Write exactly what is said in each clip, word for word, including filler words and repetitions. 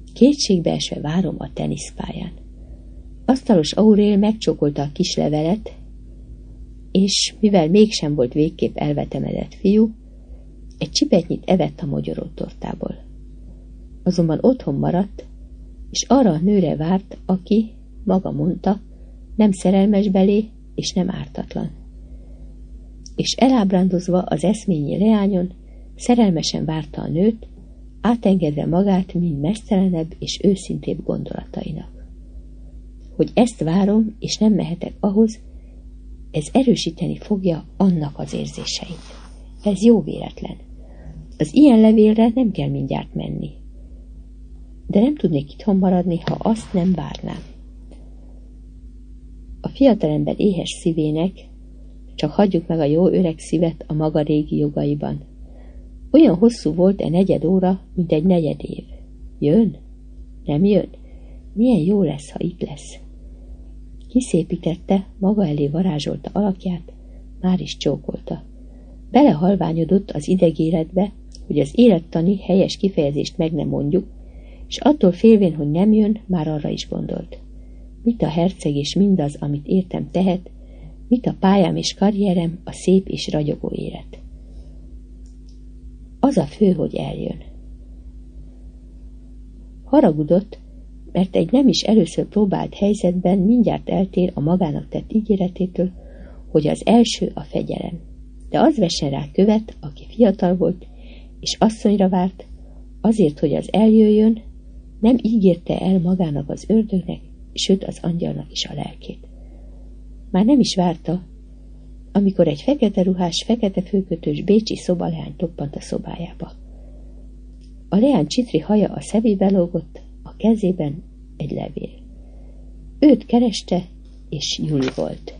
Kétségbeesve várom a teniszpályán. Asztalos Aurél megcsókolta a kis levelet, és mivel mégsem volt végképp elvetemedett fiú, egy csipetnyit evett a mogyoró tortából. Azonban otthon maradt, és arra a nőre várt, aki, maga mondta, nem szerelmes belé, és nem ártatlan. És elábrándozva az eszményi leányon, szerelmesen várta a nőt, átengedve magát mind mesztelenebb és őszintébb gondolatainak. Hogy ezt várom, és nem mehetek ahhoz, ez erősíteni fogja annak az érzéseit. Ez jó véletlen. Az ilyen levélre nem kell mindjárt menni. De nem tudnék itthon maradni, ha azt nem várnám. A fiatalember éhes szívének csak hagyjuk meg a jó öreg szívet a maga régi jogaiban. Olyan hosszú volt egy negyed óra, mint egy negyed év. Jön? Nem jön? Milyen jó lesz, ha itt lesz. Kiszépítette, maga elé varázsolta alakját, már is csókolta. Belehalványodott az idegéletbe, hogy az élettani helyes kifejezést meg nem mondjuk, és attól félvén, hogy nem jön, már arra is gondolt. Mit a herceg és mindaz, amit értem tehet, mit a pályám és karrierem, a szép és ragyogó élet. Az a fő, hogy eljön. Haragudott, mert egy nem is először próbált helyzetben mindjárt eltér a magának tett ígéretétől, hogy az első a fegyelem. De az vessen rá követ, aki fiatal volt, és asszonyra várt, azért, hogy az eljöjjön, nem ígérte el magának az ördögnek, sőt az angyalnak is a lelkét. Már nem is várta, amikor egy fekete ruhás, fekete főkötős bécsi szobaleány toppant a szobájába. A leány csitri haja a szemébe lógott, a kezében egy levél. Őt kereste, és Juli volt.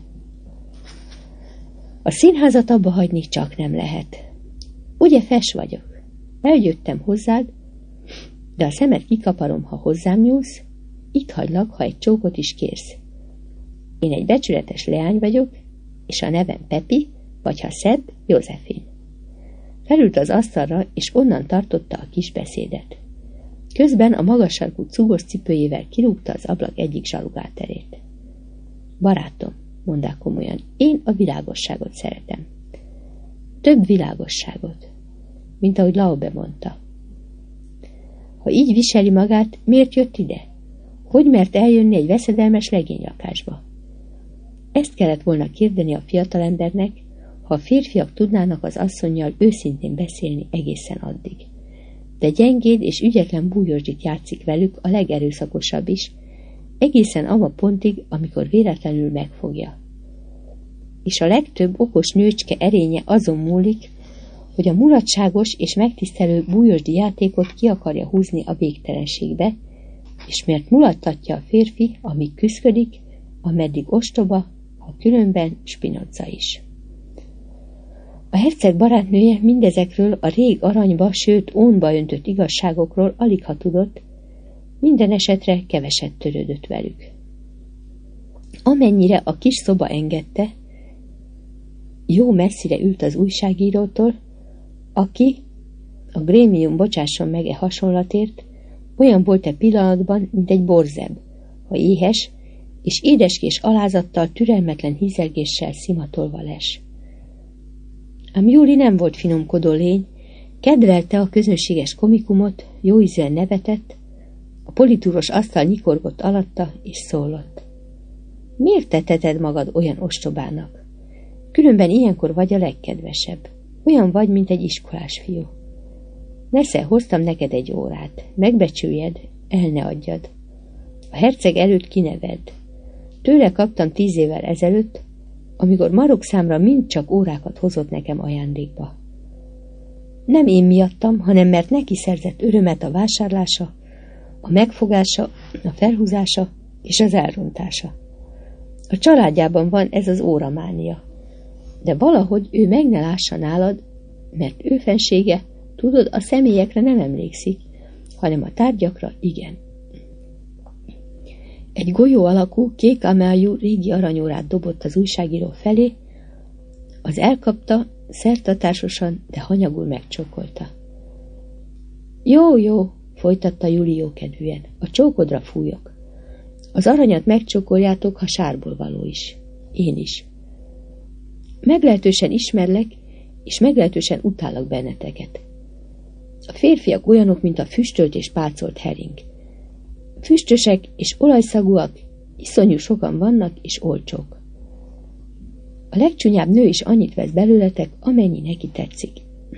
A színházat abba hagyni csak nem lehet. Ugye fes vagyok? Eljöttem hozzád, de a szemed kikaparom, ha hozzám nyúlsz, itt hagylak, ha egy csókot is kérsz. Én egy becsületes leány vagyok, és a nevem Pepi, vagy ha szebb, Józsefin. Felült az asztalra, és onnan tartotta a kis beszédet. Közben a magas sarkú cugos cipőjével kirúgta az ablak egyik zsalugáterét. Barátom, mondták komolyan, én a világosságot szeretem. Több világosságot, mint ahogy Laube mondta. Ha így viseli magát, miért jött ide? Hogy mert eljönni egy veszedelmes legénylakásba? Ezt kellett volna kérdeni a fiatalembernek, ha a férfiak tudnának az asszonnyal őszintén beszélni egészen addig. De gyengéd és ügyetlen bújósdit játszik velük a legerőszakosabb is, egészen ama pontig, amikor véletlenül megfogja. És a legtöbb okos nőcske erénye azon múlik, hogy a mulatságos és megtisztelő bújósdi játékot ki akarja húzni a végtelenségbe, és mert mulattatja a férfi, amíg küszködik, ameddig ostoba, ha különben Spinoza is. A herceg barátnője mindezekről a rég aranyba, sőt ónba öntött igazságokról alig ha tudott, minden esetre keveset törődött velük. Amennyire a kis szoba engedte, jó messzire ült az újságírótól, aki, a grémium bocsásson meg e hasonlatért, olyan volt e pillanatban, mint egy borzeb, ha éhes, és édeskés alázattal, türelmetlen hízelgéssel szimatolva les. Ám Júli nem volt finomkodó lény, kedvelte a közönséges komikumot, jóízűen nevetett, a politúros asztal nyikorgott alatta, és szólott. Miért te teted magad olyan ostobának? Különben ilyenkor vagy a legkedvesebb. Olyan vagy, mint egy iskolás fiú. Nesze, hoztam neked egy órát. Megbecsüljed, el ne adjad. A herceg előtt kinevedd. Tőle kaptam tíz évvel ezelőtt, amikor marok számra mind csak órákat hozott nekem ajándékba. Nem én miattam, hanem mert neki szerzett örömet a vásárlása, a megfogása, a felhúzása és az elrontása. A családjában van ez az óramánia. De valahogy ő meg ne lássa nálad, mert ő fensége, tudod, a személyekre nem emlékszik, hanem a tárgyakra igen. Egy golyó alakú, kék ameljú régi aranyórát dobott az újságíró felé, az elkapta, szertartásosan, de hanyagul megcsókolta. Jó, jó, folytatta Juli jókedvűen. A csókodra fújok. Az aranyat megcsókoljátok, ha sárból való is. Én is. Meglehetősen ismerlek, és meglehetősen utállak benneteket. A férfiak olyanok, mint a füstölt és pácolt hering. Füstösek és olajszagúak, iszonyú sokan vannak, és olcsók. A legcsúnyább nő is annyit vesz belőletek, amennyi neki tetszik.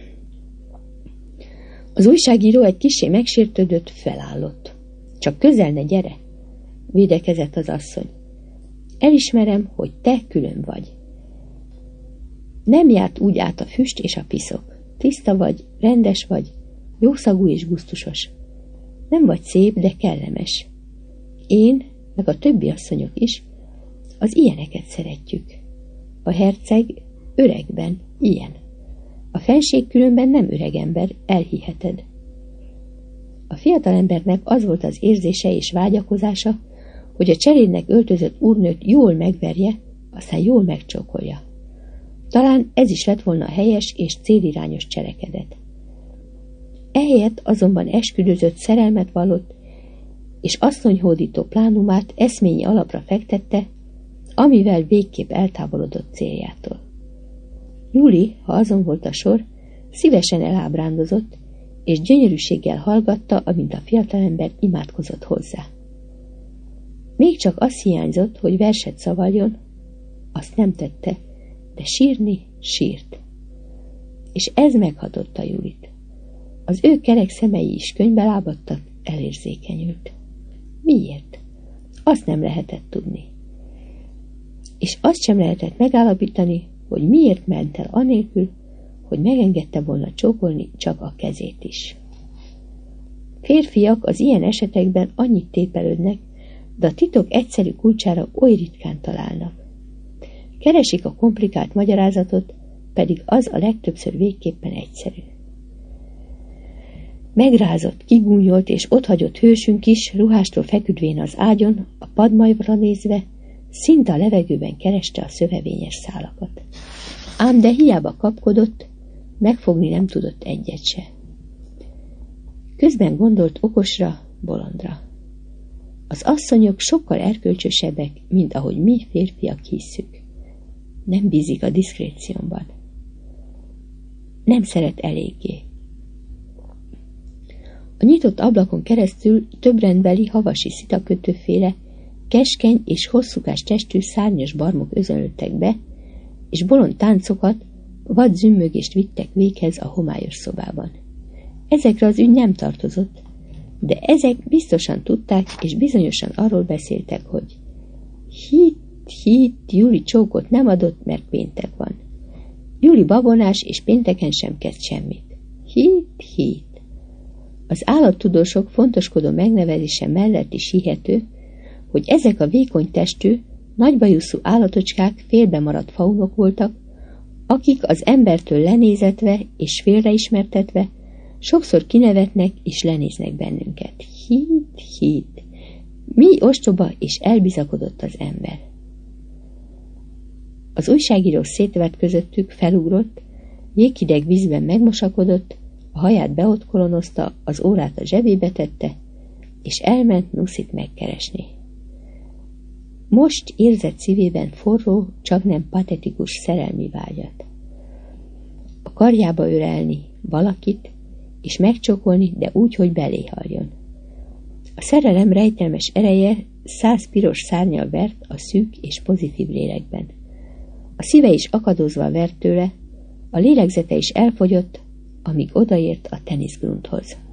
Az újságíró egy kissé megsértődött, felállott. Csak közel ne gyere, védekezett az asszony. Elismerem, hogy te külön vagy. Nem járt úgy át a füst és a piszok. Tiszta vagy, rendes vagy, jószagú és gusztusos. Nem vagy szép, de kellemes. Én, meg a többi asszonyok is, az ilyeneket szeretjük. A herceg öregben ilyen. A fenség különben nem öreg ember, elhiheted. A fiatalembernek az volt az érzése és vágyakozása, hogy a cselédnek öltözött úrnőt jól megverje, aztán jól megcsókolja. Talán ez is lett volna a helyes és célirányos cselekedet. Ehelyett azonban esküdözött szerelmet vallott, és asszonyhódító plánumát eszményi alapra fektette, amivel végképp eltávolodott céljától. Juli, ha azon volt a sor, szívesen elábrándozott, és gyönyörűséggel hallgatta, amint a fiatalember imádkozott hozzá. Még csak az hiányzott, hogy verset szavaljon, azt nem tette, de sírni sírt. És ez meghatotta Julit. Az ő kerek szemei is könyvbe lábadtak, elérzékenyült. Miért? Azt nem lehetett tudni. És azt sem lehetett megállapítani, hogy miért ment el anélkül, hogy megengedte volna csókolni csak a kezét is. Férfiak az ilyen esetekben annyit tépelődnek, de a titok egyszerű kulcsára oly ritkán találnak. Keresik a komplikált magyarázatot, pedig az a legtöbbször végképpen egyszerű. Megrázott, kigúnyolt és otthagyott hősünk is, ruhástól feküdvén az ágyon, a padmajvra nézve, szinte a levegőben kereste a szövevényes szálakat. Ám de hiába kapkodott, megfogni nem tudott egyet se. Közben gondolt okosra, bolondra. Az asszonyok sokkal erkölcsösebbek, mint ahogy mi férfiak hisszük. Nem bízik a diszkréciómban. Nem szeret eléggé. A nyitott ablakon keresztül többrendbeli havasi szitakötőféle, keskeny és hosszúkás testű szárnyas barmok özönlöttek be, és bolond táncokat, vad zümmögést vittek véghez a homályos szobában. Ezekre az ügy nem tartozott, de ezek biztosan tudták, és bizonyosan arról beszéltek, hogy hit, hit, Juli csókot nem adott, mert péntek van. Juli babonás, és pénteken sem kezd semmit. Hit, hit. Az állattudósok fontoskodó megnevezése mellett is hihető, hogy ezek a vékony testű, nagybajuszú állatocskák félbemaradt faunok voltak, akik az embertől lenézetve és félreismertetve sokszor kinevetnek és lenéznek bennünket. Hit, hit. Mi ostoba és elbizakodott az ember. Az újságíró szétvert közöttük, felugrott, jéghideg vízben megmosakodott, a haját beotkolonozta, az órát a zsebébe tette, és elment Nuszit megkeresni. Most érzett szívében forró, csak nem patetikus szerelmi vágyat. A karjába ölelni valakit, és megcsókolni, de úgy, hogy beléhaljon. A szerelem rejtelmes ereje száz piros szárnyal vert a szűk és pozitív lélekben. A szíve is akadozva vert tőle, a lélegzete is elfogyott, amíg odaért a teniszgrundhoz.